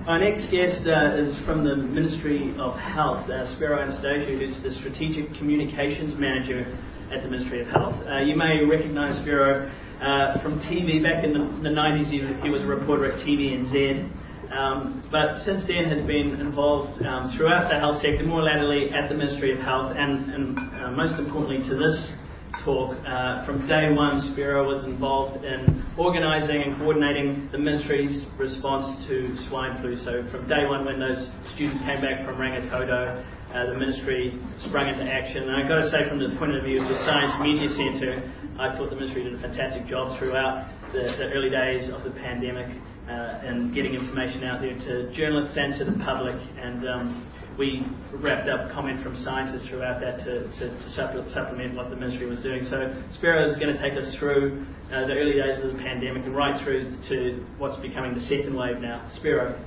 Our next guest is from the Ministry of Health, Spiro Anastasiou, who's the Strategic Communications Manager at the Ministry of Health. You may recognise Spiro from TV. Back in the 90s, he was a reporter at TVNZ. But since then has been involved throughout the health sector, more latterly at the Ministry of Health, and most importantly to this talk. From day one, Spiro was involved in organising and coordinating the Ministry's response to swine flu. So from day one, when those students came back from Rangitoto, the Ministry sprung into action. And I've got to say, from the point of view of the Science Media Centre, I thought the Ministry did a fantastic job throughout the early days of the pandemic and getting information out there to journalists and to the public. And we wrapped up comment from scientists throughout that to supplement what the Ministry was doing. So Spiro is going to take us through the early days of the pandemic and right through to what's becoming the second wave now. Spiro.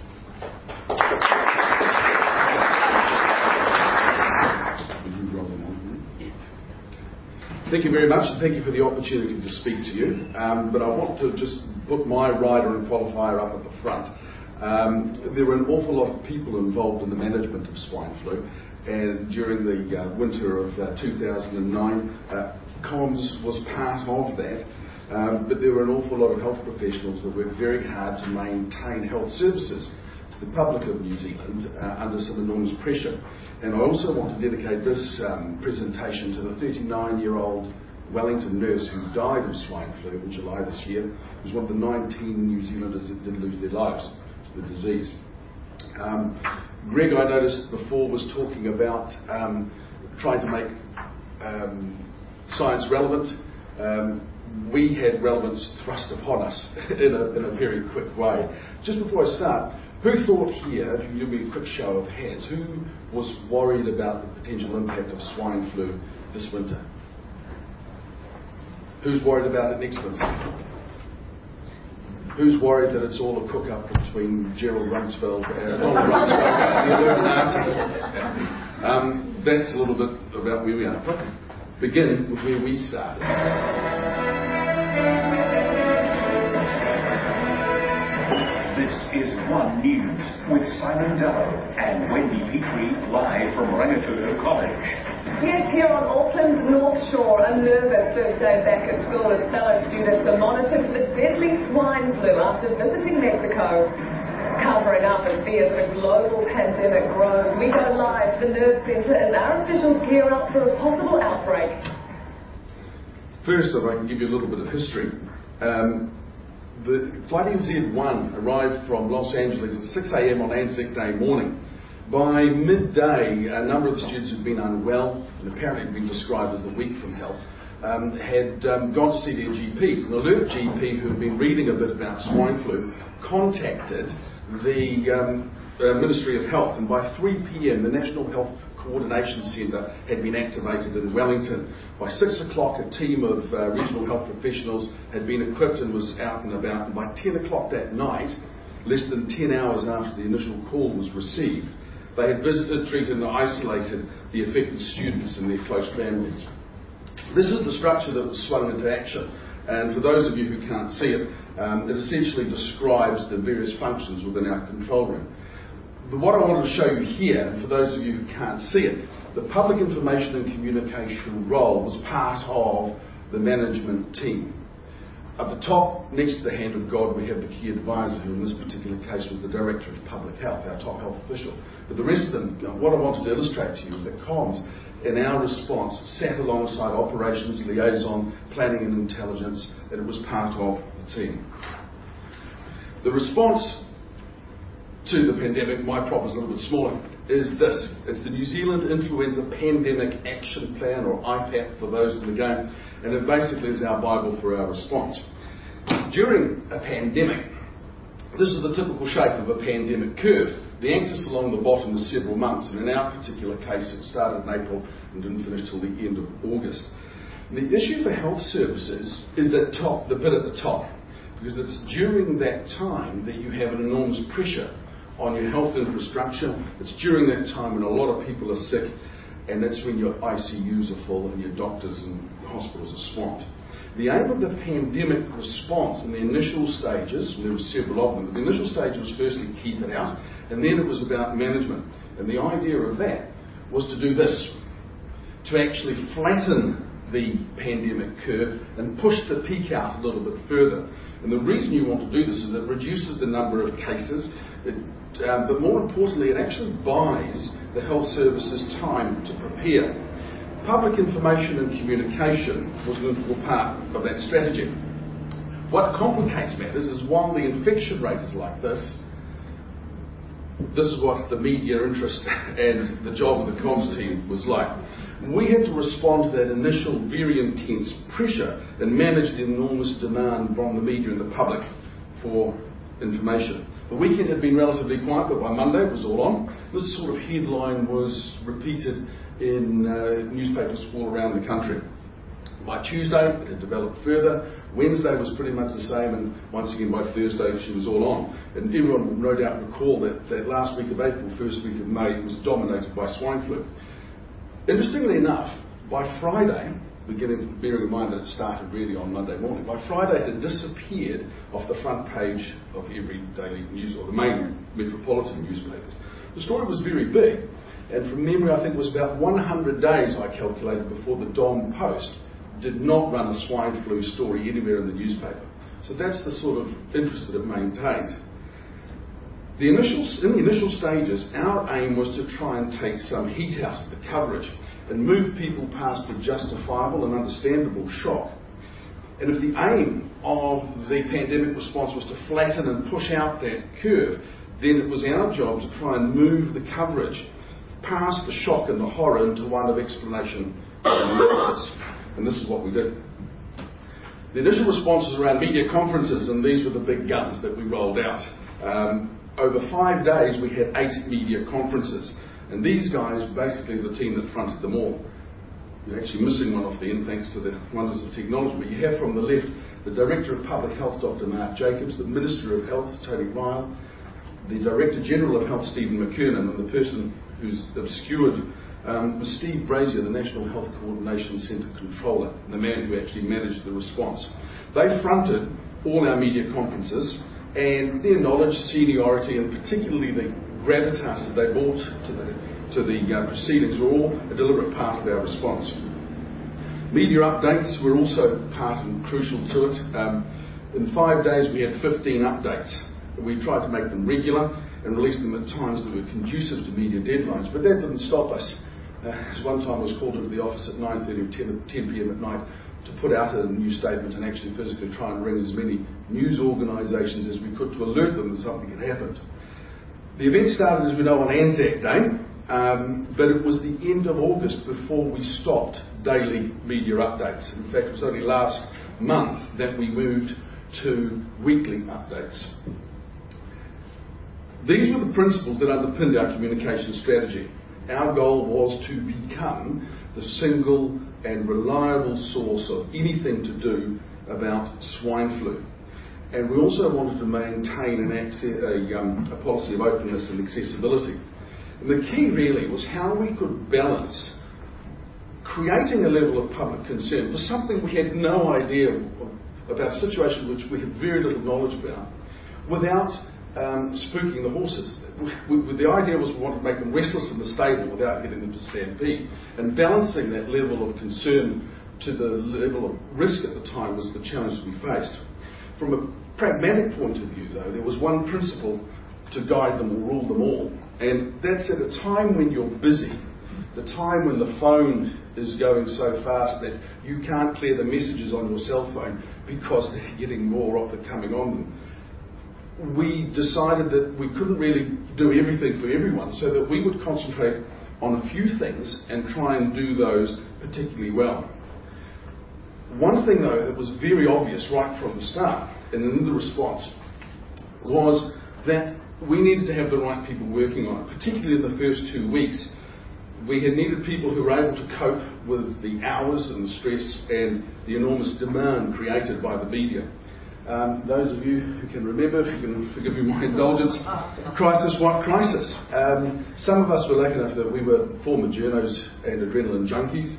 Thank you very much, and thank you for the opportunity to speak to you. But I want to just put my rider and qualifier up at the front. There were an awful lot of people involved in the management of swine flu, and during the winter of 2009, comms was part of that. But there were an awful lot of health professionals that worked very hard to maintain health services to the public of New Zealand under some enormous pressure. And I also want to dedicate this presentation to the 39-year-old Wellington nurse who died of swine flu in July this year. He was one of the 19 New Zealanders that did lose their lives to the disease. Greg, I noticed before, was talking about trying to make science relevant. We had relevance thrust upon us in a very quick way. Just before I start, who thought here, if you give me a quick show of hands, who was worried about the potential impact of swine flu this winter? Who's worried about it next winter? Who's worried that it's all a cook-up between Gerald Rumsfeld and Donald Rumsfeld and the Illuminati? That's a little bit about where we are. Begin with where we started. This is One News with Simon Dello and Wendy Petrie, live from Rangitoto College. Yes, here on Auckland's North Shore, a nervous first day back at school as fellow students are monitored for deadly swine flu after visiting Mexico. Covering up as fears of a global pandemic grows, we go live to the Nerve Centre as our officials gear up for a possible outbreak. First, if I can give you a little bit of history. The Flight NZ1 arrived from Los Angeles at 6 a.m. on Anzac Day morning. By midday, a number of the students who'd been unwell, and apparently had been described as the weak from health, had gone to see their GPs. An alert GP who had been reading a bit about swine flu contacted the Ministry of Health, and by 3 p.m. the National Health Coordination Centre had been activated in Wellington. By 6 o'clock, a team of regional health professionals had been equipped and was out and about. And by 10 o'clock that night, less than 10 hours after the initial call was received, they had visited, treated and isolated the affected students and their close families. This is the structure that was swung into action. And for those of you who can't see it, it essentially describes the various functions within our control room. But what I wanted to show you here, and for those of you who can't see it, the public information and communication role was part of the management team. At the top, next to the hand of God, we have the key advisor, who in this particular case was the Director of Public Health, our top health official. But the rest of them, what I wanted to illustrate to you is that comms, in our response, sat alongside operations, liaison, planning and intelligence, and it was part of the team. The response to the pandemic, my prop is a little bit smaller, is this. It's the New Zealand Influenza Pandemic Action Plan, or IPAP for those in the game, and it basically is our Bible for our response. During a pandemic, this is the typical shape of a pandemic curve. The axis along the bottom is several months, and in our particular case it started in April and didn't finish till the end of August. The issue for health services is the bit at the top, because it's during that time that you have an enormous pressure on your health infrastructure. It's during that time when a lot of people are sick, and that's when your ICUs are full and your doctors and hospitals are swamped. The aim of the pandemic response in the initial stages, and there were several of them, but the initial stage was firstly keep it out, and then it was about management. And the idea of that was to do this, to actually flatten the pandemic curve and push the peak out a little bit further. And the reason you want to do this is it reduces the number of cases, but more importantly, it actually buys the health services time to prepare. Public information and communication was an integral part of that strategy. What complicates matters is while the infection rate is like this is what the media interest and the job of the comms team was like. We had to respond to that initial very intense pressure and manage the enormous demand from the media and the public for information. The weekend had been relatively quiet, but by Monday it was all on. This sort of headline was repeated in newspapers all around the country. By Tuesday, it had developed further. Wednesday was pretty much the same, and once again by Thursday, she was all on. And everyone will no doubt recall that last week of April, first week of May, was dominated by swine flu. Interestingly enough, by Friday, bearing in mind that it started really on Monday morning, by Friday it had disappeared off the front page of every daily news, or the main metropolitan newspapers. The story was very big, and from memory I think it was about 100 days I calculated before the Dom Post did not run a swine flu story anywhere in the newspaper. So that's the sort of interest that it maintained. In the initial stages, our aim was to try and take some heat out of the coverage and move people past the justifiable and understandable shock. And if the aim of the pandemic response was to flatten and push out that curve, then it was our job to try and move the coverage past the shock and the horror into one of explanation and analysis. And this is what we did. The initial response was around media conferences, and these were the big guns that we rolled out. Over 5 days we had 8 media conferences, and these guys were basically the team that fronted them all. You're actually missing one off the end thanks to the wonders of technology, but you have from the left the Director of Public Health, Dr. Mark Jacobs, the Minister of Health, Tony Ryle, the Director General of Health, Stephen McKernan, and the person who's obscured was Steve Brazier, the National Health Coordination Centre Controller, and the man who actually managed the response. They fronted all our media conferences, and their knowledge, seniority, and particularly the gravitas that they brought to the proceedings were all a deliberate part of our response. Media updates were also part and crucial to it. In 5 days we had 15 updates. We tried to make them regular and release them at times that were conducive to media deadlines, but that didn't stop us. One time I was called into the office at 9:30 or 10 p.m. at night to put out a new statement and actually physically try and ring as many news organisations as we could to alert them that something had happened. The event started, as we know, on Anzac Day, but it was the end of August before we stopped daily media updates. In fact, it was only last month that we moved to weekly updates. These were the principles that underpinned our communication strategy. Our goal was to become the single and reliable source of anything to do about swine flu. And we also wanted to maintain a policy of openness and accessibility. And the key really was how we could balance creating a level of public concern for something we had no idea about, a situation which we had very little knowledge about, without spooking the horses. The idea was we wanted to make them restless in the stable without getting them to stampede, and balancing that level of concern to the level of risk at the time was the challenge we faced. From a pragmatic point of view, though, there was one principle to guide them or rule them all, and that's at a time when you're busy, the time when the phone is going so fast that you can't clear the messages on your cell phone because they're getting more of it coming on them. We decided that we couldn't really do everything for everyone, so that we would concentrate on a few things and try and do those particularly well. One thing, though, that was very obvious right from the start and in the response was that we needed to have the right people working on it, particularly in the first 2 weeks. We had needed people who were able to cope with the hours and the stress and the enormous demand created by the media. Those of you who can remember, if you can forgive me my indulgence, crisis, what crisis? Some of us were lucky enough that we were former journos and adrenaline junkies.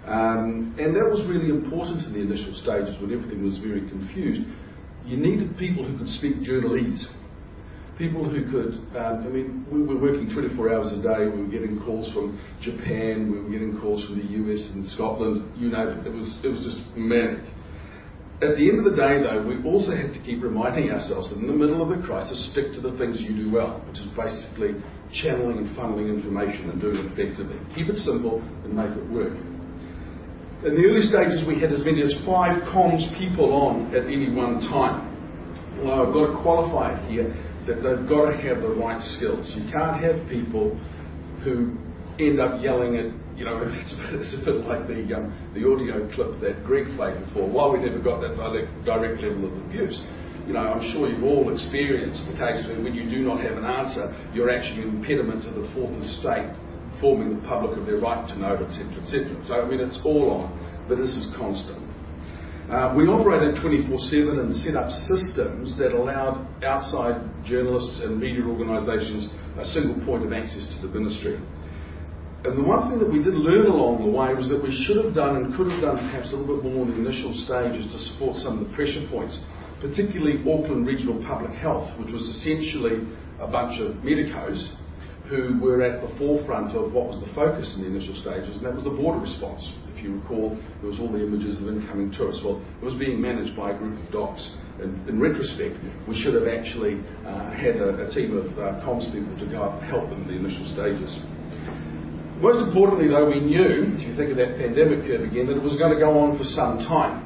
And that was really important in the initial stages when everything was very confused. You needed people who could speak journalese. People who could, we were working 24 hours a day. We were getting calls from Japan, we were getting calls from the US and Scotland, you know, it was just manic. At the end of the day, though, we also had to keep reminding ourselves that in the middle of a crisis, stick to the things you do well, which is basically channeling and funneling information and doing it effectively. Keep it simple and make it work. In the early stages, we had as many as 5 comms people on at any one time. Well, I've got to qualify it here that they've got to have the right skills. You can't have people who end up yelling at, you know, it's a bit like the audio clip that Greg played before. Why we never got that direct level of abuse. You know, I'm sure you've all experienced the case where when you do not have an answer, you're actually an impediment to the fourth estate, informing the public of their right to know, etc., etc. So, I mean, it's all on, but this is constant. We operated 24/7 and set up systems that allowed outside journalists and media organisations a single point of access to the ministry. And the one thing that we did learn along the way was that we should have done and could have done perhaps a little bit more in the initial stages to support some of the pressure points, particularly Auckland Regional Public Health, which was essentially a bunch of medicos who were at the forefront of what was the focus in the initial stages, and that was the border response. If you recall, there was all the images of incoming tourists. Well, it was being managed by a group of docs. And in retrospect, we should have actually had a team of comms people to go up and help them in the initial stages. Most importantly, though, we knew, if you think of that pandemic curve again, that it was going to go on for some time.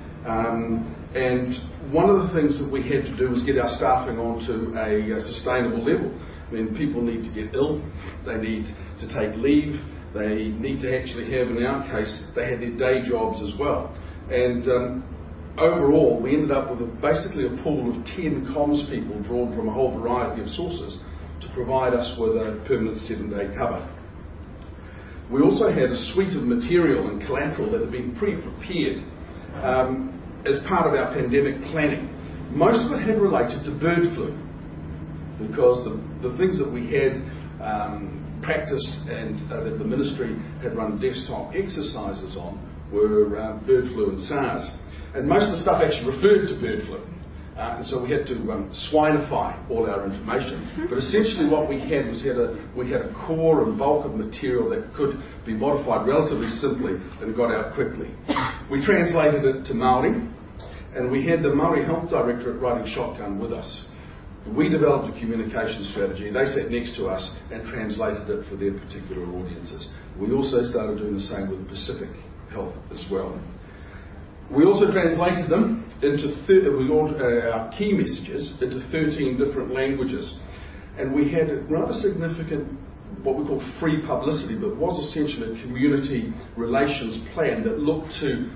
And one of the things that we had to do was get our staffing onto a sustainable level. I mean, people need to get ill, they need to take leave, they need to actually have, in our case, they had their day jobs as well. And overall, we ended up with basically a pool of 10 comms people drawn from a whole variety of sources to provide us with a permanent 7-day cover. We also had a suite of material and collateral that had been pre-prepared as part of our pandemic planning. Most of it had related to bird flu, because the things that we had practiced and that the ministry had run desktop exercises on were bird flu and SARS. And most of the stuff actually referred to bird flu. And so we had to swinify all our information. But essentially what we had was we had a core and bulk of material that could be modified relatively simply and got out quickly. We translated it to Māori, and we had the Māori Health Directorate riding shotgun with us. We developed a communication strategy. They sat next to us and translated it for their particular audiences. We also started doing the same with Pacific Health as well. We also translated them into our key messages into 13 different languages. And we had a rather significant, what we call free publicity, but was essentially a community relations plan that looked to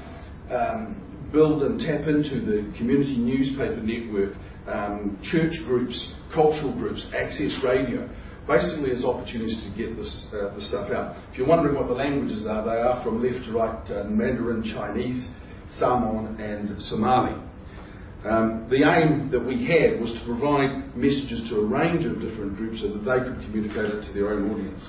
build and tap into the community newspaper network, church groups, cultural groups, access radio, basically as opportunities to get the stuff out. If you're wondering what the languages are, they are from left to right, Mandarin, Chinese, Samoan and Somali. The aim that we had was to provide messages to a range of different groups so that they could communicate it to their own audience.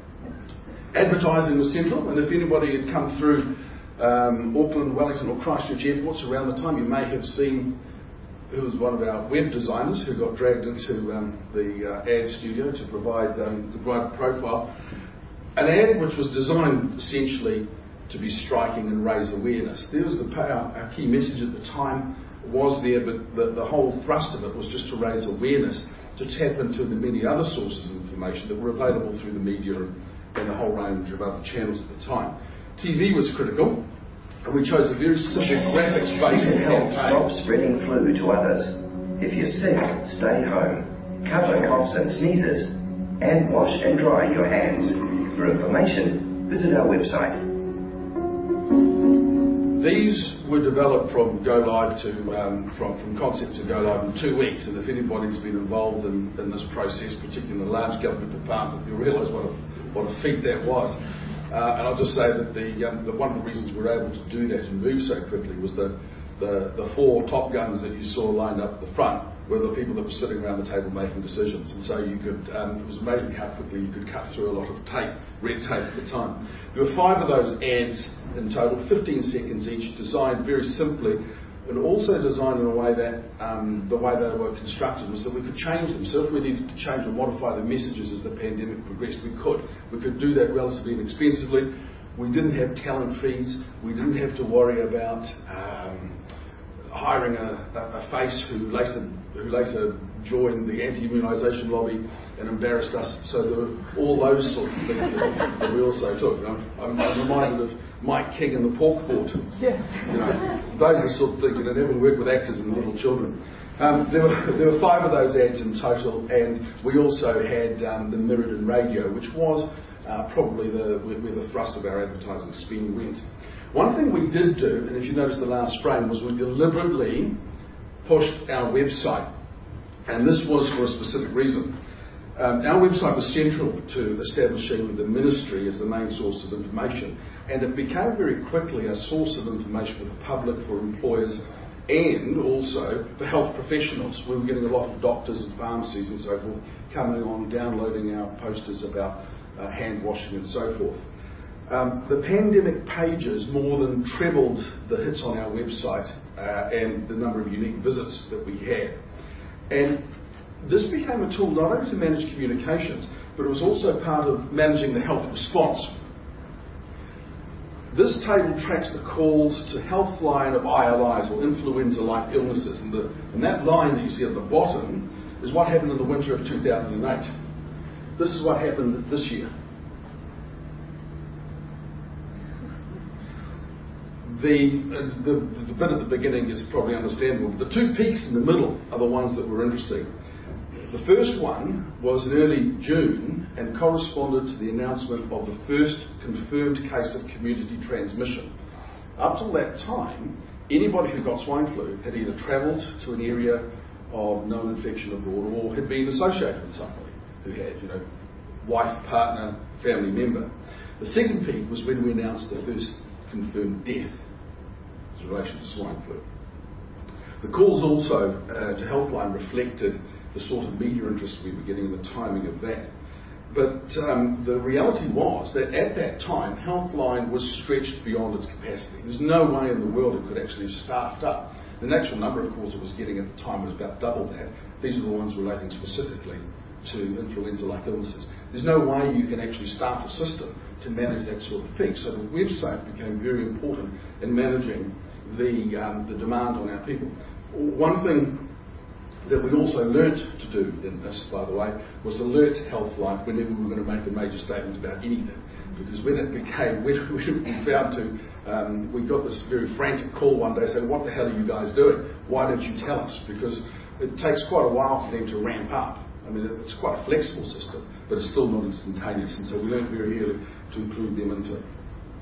Advertising was central, and if anybody had come through Auckland, Wellington or Christchurch airports around the time, you may have seen who was one of our web designers who got dragged into the ad studio to provide a profile. An ad which was designed essentially to be striking and raise awareness. There was our key message at the time was there, but the whole thrust of it was just to raise awareness, to tap into the many other sources of information that were available through the media and a whole range of other channels at the time. TV was critical, and we chose a very simple graphics-based campaign. Stop spreading flu to others. If you're sick, stay home. Cover coughs and sneezes, and wash and dry your hands. For information, visit our website. These were developed from go live to from concept to go live in 2 weeks, and if anybody's been involved in this process, particularly in a large government department, you'll realise what a feat that was. And I'll just say that one of the reasons we were able to do that and move so quickly was that the 4 top guns that you saw lined up at the front were the people that were sitting around the table making decisions. And so you could, it was amazing how quickly you could cut through a lot of red tape at the time. There were 5 of those ads in total, 15 seconds each, designed very simply, and also designed in a way that the way they were constructed was that we could change them. So if we needed to change or modify the messages as the pandemic progressed, we could. We could do that relatively inexpensively. We didn't have talent fees. We didn't have to worry about hiring a face who later joined the anti-immunisation lobby and embarrassed us. So there were all those sorts of things that we also took. I'm reminded of Mike King and the Pork Board. Yeah. Those are the sort of things, having worked with actors and little children. There were 5 of those ads in total, and we also had the mirrored in radio, which was probably where the thrust of our advertising spend went. One thing we did do, and if you notice the last frame, was we deliberately pushed our website, and this was for a specific reason. Our website was central to establishing the ministry as the main source of information, and it became very quickly a source of information for the public, for employers, and also for health professionals. We were getting a lot of doctors and pharmacies and so forth coming on, downloading our posters about hand washing and so forth. The pandemic pages more than trebled the hits on our website and the number of unique visits that we had. And this became a tool not only to manage communications, but it was also part of managing the health response. This table tracks the calls to Healthline of ILIs, or influenza-like illnesses, and that line that you see at the bottom is what happened in the winter of 2008. This is what happened this year. The bit at the beginning is probably understandable. The 2 peaks in the middle are the ones that were interesting. The first one was in early June and corresponded to the announcement of the first confirmed case of community transmission. Up till that time, anybody who got swine flu had either travelled to an area of known infection abroad or had been associated with somebody who had, wife, partner, family member. The second peak was when we announced the first confirmed death in relation to swine flu. The calls also to Healthline reflected the sort of media interest we were getting and the timing of that. But the reality was that at that time, Healthline was stretched beyond its capacity. There's no way in the world it could actually have staffed up. The actual number of calls it was getting at the time was about double that. These are the ones relating specifically to influenza-like illnesses. There's no way you can actually staff a system to manage that sort of peak. So the website became very important in managing the demand on our people. One thing that we also learnt to do in this, by the way, was alert Healthline whenever we were going to make a major statement about anything. Because when it became, when we found to, we got this very frantic call one day saying, "What the hell are you guys doing? Why don't you tell us?" Because it takes quite a while for them to ramp up. I mean, it's quite a flexible system, but it's still not instantaneous. And so we learned very early to include them into it.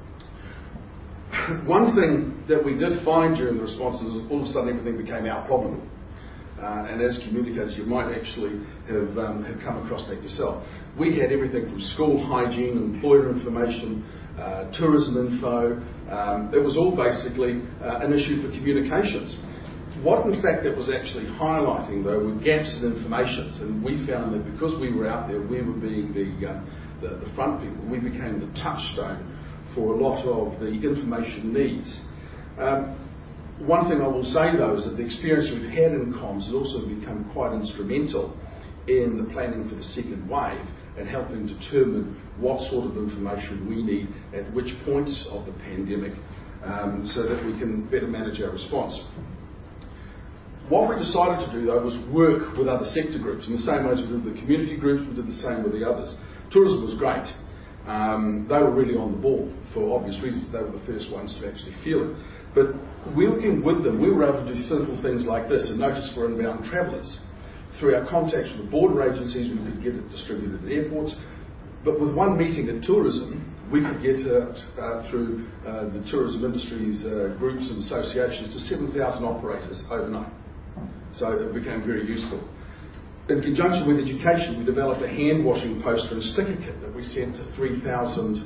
One thing that we did find during the responses is all of a sudden everything became our problem. And as communicators, you might actually have come across that yourself. We had everything from school hygiene, employer information, tourism info. It was all basically an issue for communications. What, in fact, that was actually highlighting, though, were gaps in information. And we found that because we were out there, we were being the front people, we became the touchstone for a lot of the information needs. One thing I will say, though, is that the experience we've had in comms has also become quite instrumental in the planning for the second wave and helping determine what sort of information we need at which points of the pandemic so that we can better manage our response. What we decided to do, though, was work with other sector groups in the same way as we did with the community groups. We did the same with the others. Tourism was great. They were really on the ball for obvious reasons. They were the first ones to actually feel it. But working with them, we were able to do simple things like this. And notice for inbound travellers, through our contacts with the border agencies, we could get it distributed at airports. But with one meeting at tourism, we could get it through the tourism industry's groups and associations to 7,000 operators overnight. So it became very useful. In conjunction with education, we developed a hand washing poster and sticker kit that we sent to 3,000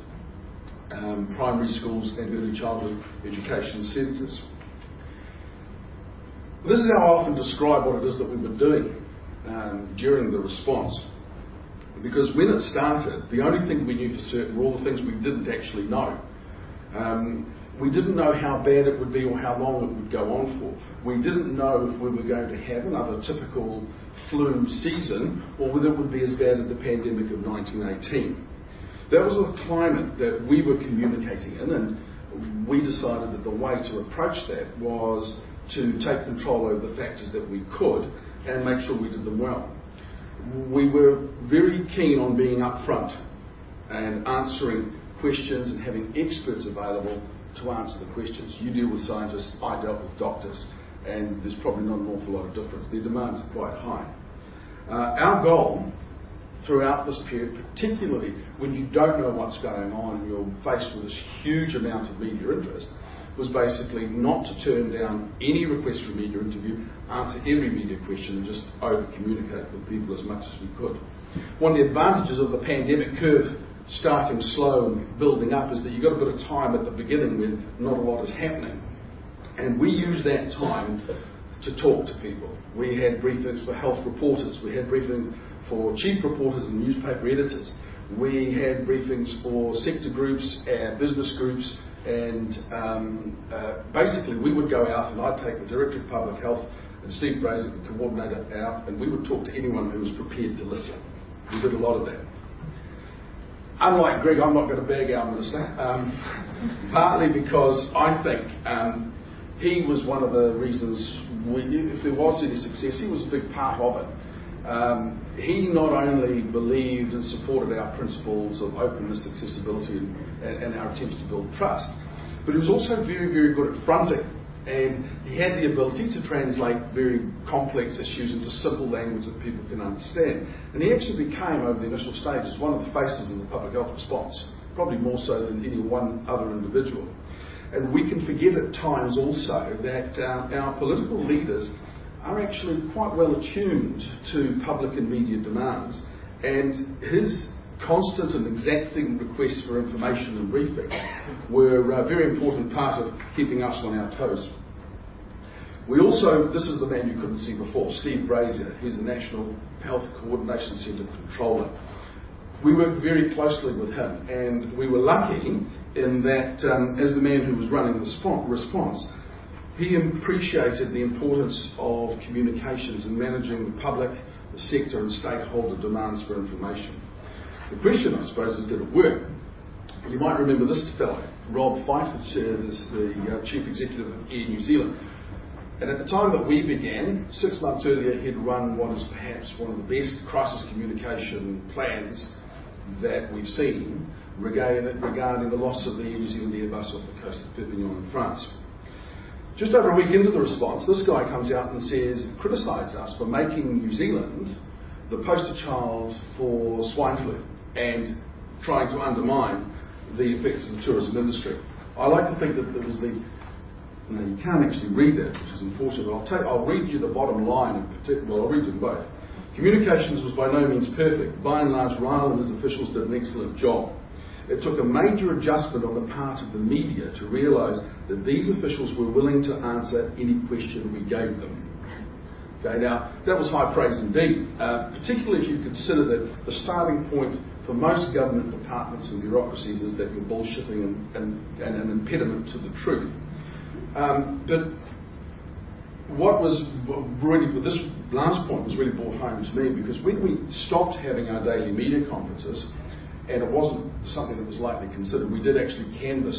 primary schools and early childhood education centres. This is how I often describe what it is that we were doing during the response. Because when it started, the only thing we knew for certain were all the things we didn't actually know. We didn't know how bad it would be or how long it would go on for. We didn't know if we were going to have another typical flu season or whether it would be as bad as the pandemic of 1918. That was the climate that we were communicating in, and we decided that the way to approach that was to take control over the factors that we could and make sure we did them well. We were very keen on being upfront and answering questions and having experts available to answer the questions. You deal with scientists, I dealt with doctors, and there's probably not an awful lot of difference. Their demands are quite high. Our goal throughout this period, particularly when you don't know what's going on and you're faced with this huge amount of media interest, was basically not to turn down any request for a media interview, answer every media question and just over-communicate with people as much as we could. One of the advantages of the pandemic curve starting slow and building up is that you've got a bit of time at the beginning when not a lot is happening. And we use that time to talk to people. We had briefings for health reporters. We had briefings for chief reporters and newspaper editors. We had briefings for sector groups and business groups. And basically we would go out and I'd take the Director of Public Health and Steve Brazier, the coordinator, out, and we would talk to anyone who was prepared to listen. We did a lot of that. Unlike Greg, I'm not going to bag our minister, partly because I think he was one of the reasons, if there was any success, he was a big part of it. He not only believed and supported our principles of openness, accessibility and our attempts to build trust, but he was also very, very good at fronting. And he had the ability to translate very complex issues into simple language that people can understand. And he actually became, over the initial stages, one of the faces in the public health response, probably more so than any one other individual. And we can forget at times also that our political leaders are actually quite well attuned to public and media demands. And his constant and exacting requests for information and briefings were a very important part of keeping us on our toes. We also, this is the man you couldn't see before, Steve Brazier, who's the National Health Coordination Centre Controller. We worked very closely with him, and we were lucky in that as the man who was running the response, he appreciated the importance of communications and managing the public, the sector and stakeholder demands for information. The question, I suppose, is did it work? You might remember this fellow, Rob Fyfe, the Chief Executive of Air New Zealand. And at the time that we began, 6 months earlier, he'd run what is perhaps one of the best crisis communication plans that we've seen regarding the loss of the Air New Zealand Airbus off the coast of Perpignan in France. Just over a week into the response, this guy comes out and criticised us for making New Zealand the poster child for swine flu and trying to undermine the effects of the tourism industry. I like to think that there was you can't actually read that, which is unfortunate. I'll read you the bottom line in particular. I'll read them both. Communications was by no means perfect. By and large, Ryle and his officials did an excellent job. It took a major adjustment on the part of the media to realise that these officials were willing to answer any question we gave them. Okay, now, that was high praise indeed, particularly if you consider that the starting point for most government departments and bureaucracies is that you're bullshitting and an impediment to the truth. But what was really, this last point was really brought home to me because when we stopped having our daily media conferences, and it wasn't something that was lightly considered, we did actually canvass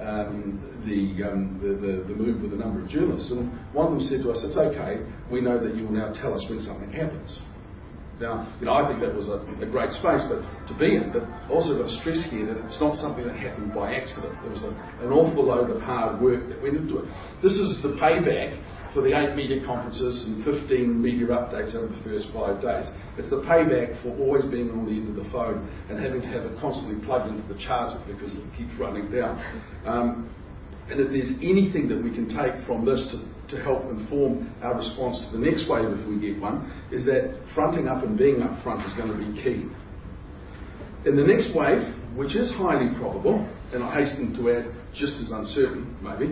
the move with a number of journalists, and one of them said to us, "It's okay, we know that you will now tell us when something happens." Now, I think that was a great space to be in, but also got to stress here that it's not something that happened by accident. There was an awful load of hard work that went into it. This is the payback for the 8 media conferences and 15 media updates over the first 5 days. It's the payback for always being on the end of the phone and having to have it constantly plugged into the charger because it keeps running down. And if there's anything that we can take from this to help inform our response to the next wave, if we get one, is that fronting up and being up front is going to be key. In the next wave, which is highly probable, and I hasten to add just as uncertain maybe,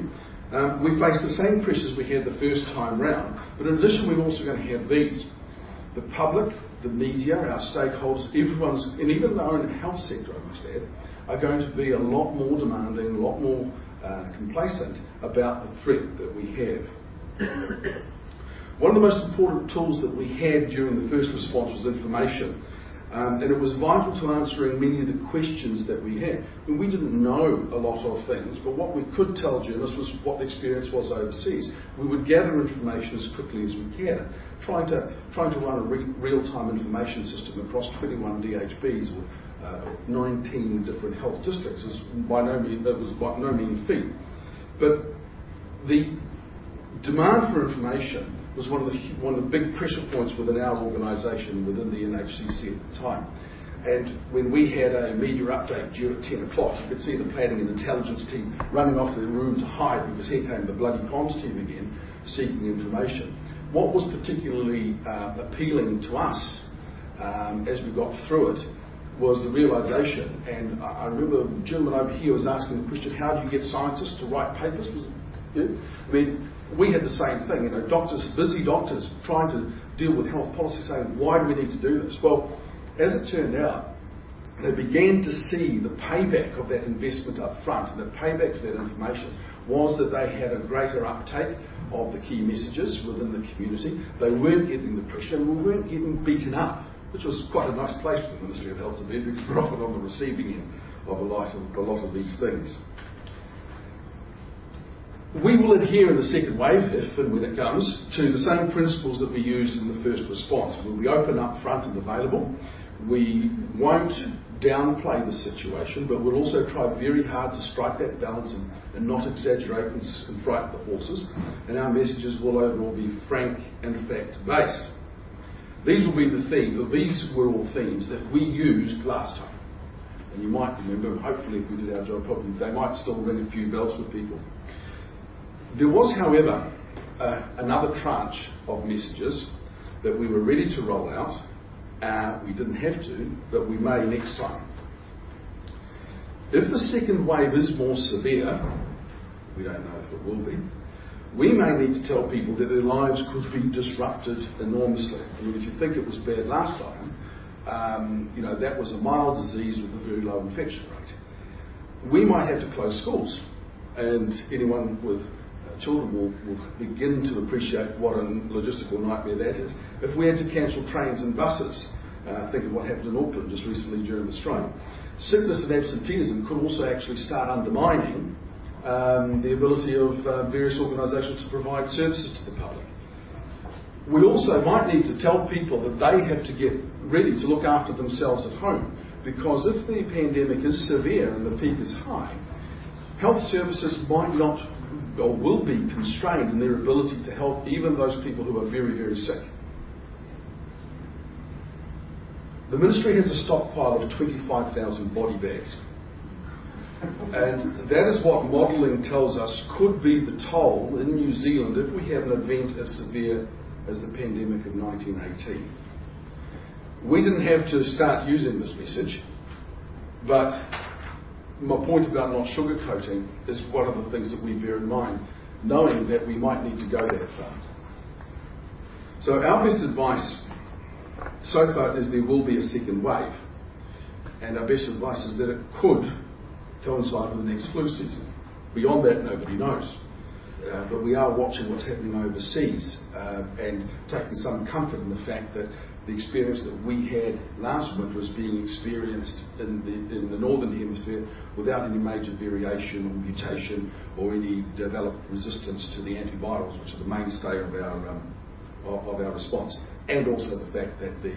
We face the same pressures we had the first time round, but in addition we're also going to have these. The public, the media, our stakeholders, everyone's, and even the own health sector, I must add, are going to be a lot more demanding, a lot more complacent about the threat that we have. One of the most important tools that we had during the first response was information. And it was vital to answering many of the questions that we had. And we didn't know a lot of things, but what we could tell journalists was what the experience was overseas. We would gather information as quickly as we can, trying to run a real-time information system across 21 DHBs or 19 different health districts. It was by no mean feat. But the demand for information was one of the big pressure points within our organisation, within the NHCC at the time. And when we had a media update due at 10 o'clock, you could see the planning and intelligence team running off to their room to hide because here came the bloody comms team again, seeking information. What was particularly appealing to us as we got through it was the realisation, and I remember a gentleman over here was asking the question, how do you get scientists to write papers? I mean, we had the same thing, doctors, busy doctors, trying to deal with health policy, saying, why do we need to do this? Well, as it turned out, they began to see the payback of that investment up front, and the payback for that information was that they had a greater uptake of the key messages within the community. They weren't getting the pressure, and we weren't getting beaten up, which was quite a nice place for the Ministry of Health to be, because we're often on the receiving end of a lot of these things. We will adhere in the second wave, if and when it comes, to the same principles that we used in the first response. We'll be open up front and available. We won't downplay the situation, but we'll also try very hard to strike that balance and not exaggerate and frighten the horses. And our messages will overall be frank and fact-based. These will be the themes, or these were all themes that we used last time. And you might remember, hopefully if we did our job properly, they might still ring a few bells with people. There was, however, another tranche of messages that we were ready to roll out. We didn't have to, but we may next time. If the second wave is more severe, we don't know if it will be, we may need to tell people that their lives could be disrupted enormously. I mean, if you think it was bad last time, that was a mild disease with a very low infection rate. We might have to close schools, and anyone with children will begin to appreciate what a logistical nightmare that is. If we had to cancel trains and buses, think of what happened in Auckland just recently during the strike. Sickness and absenteeism could also actually start undermining the ability of various organisations to provide services to the public. We also might need to tell people that they have to get ready to look after themselves at home, because if the pandemic is severe and the peak is high, health services might not or will be constrained in their ability to help even those people who are very, very sick. The Ministry has a stockpile of 25,000 body bags. And that is what modelling tells us could be the toll in New Zealand if we have an event as severe as the pandemic of 1918. We didn't have to start using this message, but my point about not sugarcoating is one of the things that we bear in mind, knowing that we might need to go that far. So our best advice so far is there will be a second wave, and our best advice is that it could coincide with the next flu season. Beyond that, nobody knows. But we are watching what's happening overseas and taking some comfort in the fact that the experience that we had last winter is being experienced in the northern hemisphere without any major variation or mutation or any developed resistance to the antivirals, which are the mainstay of our response, and also the fact that the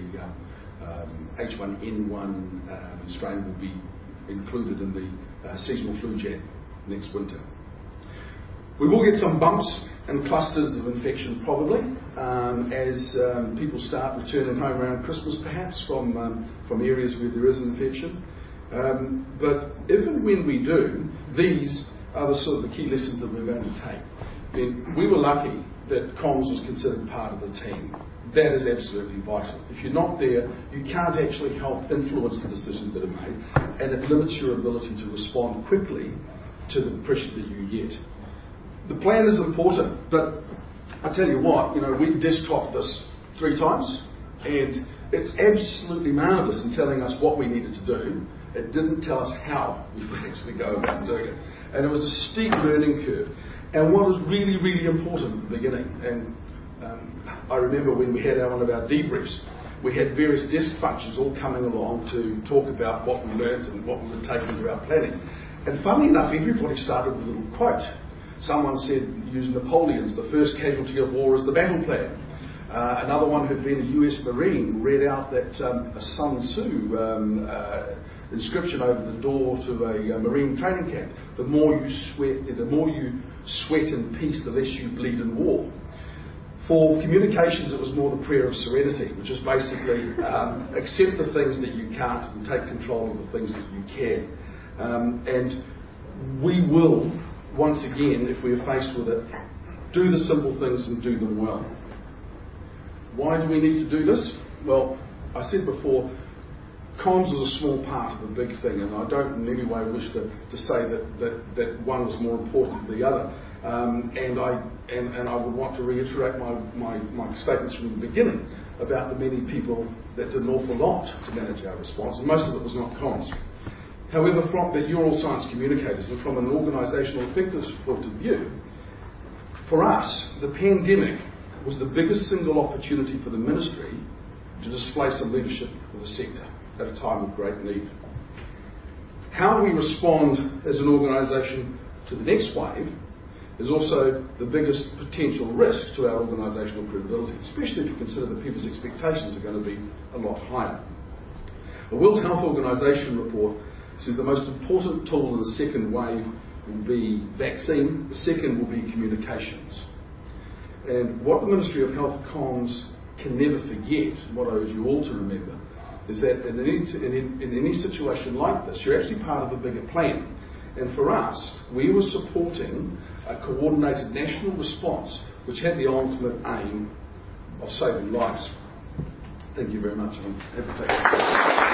H1N1 strain will be included in the seasonal flu jab next winter. We will get some bumps and clusters of infection probably as people start returning home around Christmas, perhaps from areas where there is infection. But if and when we do, these are the sort of the key lessons that we're going to take. I mean, we were lucky that comms was considered part of the team. That is absolutely vital. If you're not there, you can't actually help influence the decisions that are made, and it limits your ability to respond quickly to the pressure that you get. the plan is important, but I tell you what, we desktoped this 3 times, and it's absolutely marvellous in telling us what we needed to do. It didn't tell us how we would actually go about doing it. And it was a steep learning curve. And what was really, really important at the beginning, and I remember when we had one of our debriefs, we had various desk functions all coming along to talk about what we learnt and what we would take into our planning. And funnily enough, everybody started with a little quote. Someone said, use Napoleon's, the first casualty of war is the battle plan. Another one who'd been a US Marine read out that a Sun Tzu inscription over the door to a Marine training camp. The more you sweat in peace, the less you bleed in war. For communications, it was more the prayer of serenity, which is basically accept the things that you can't and take control of the things that you can. And we will, once again, if we are faced with it, do the simple things and do them well. Why do we need to do this? Well, I said before, comms is a small part of a big thing, and I don't in any way wish to say that one was more important than the other. And I would want to reiterate my statements from the beginning about the many people that did an awful lot to manage our response, and most of it was not comms. However, that you're all science communicators, and from an organisational effectiveness point of view, for us, the pandemic was the biggest single opportunity for the ministry to display some leadership of the sector at a time of great need. How we respond as an organisation to the next wave is also the biggest potential risk to our organisational credibility, especially if you consider that people's expectations are going to be a lot higher. The World Health Organization report says the most important tool in the second wave will be vaccine, the second will be communications. And what the Ministry of Health Comms can never forget, what I urge you all to remember, is that in any situation like this, you're actually part of a bigger plan. And for us, we were supporting a coordinated national response which had the ultimate aim of saving lives. Thank you very much. I'm happy to take it.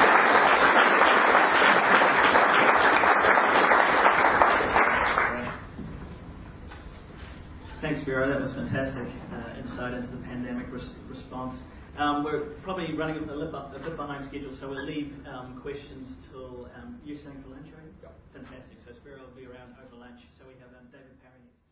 Thanks, Vero. That was fantastic insight into the pandemic response. We're probably running a bit behind schedule, so we'll leave questions till you're staying for lunch, right? Yeah. Fantastic. So Spiro will be around over lunch. So we have David Parry next.